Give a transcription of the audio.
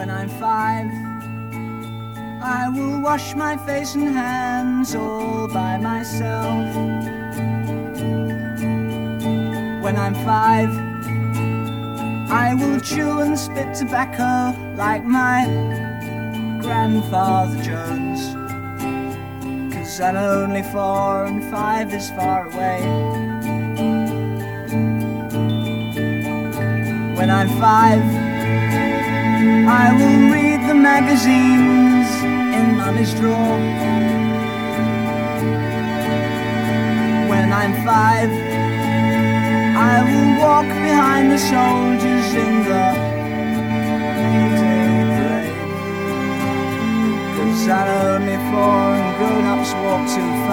When I'm 5, I will wash my face and hands all by myself. When I'm 5, I will chew and spit tobacco like my grandfather Jones, 'cause I'm only 4 and 5 is far away. When I'm 5, I will read the magazines in Mummy's drawer. When I'm 5, I will walk behind the soldiers in the May-Day parade, 'cause I'm only 4 and grown-ups walk too fast.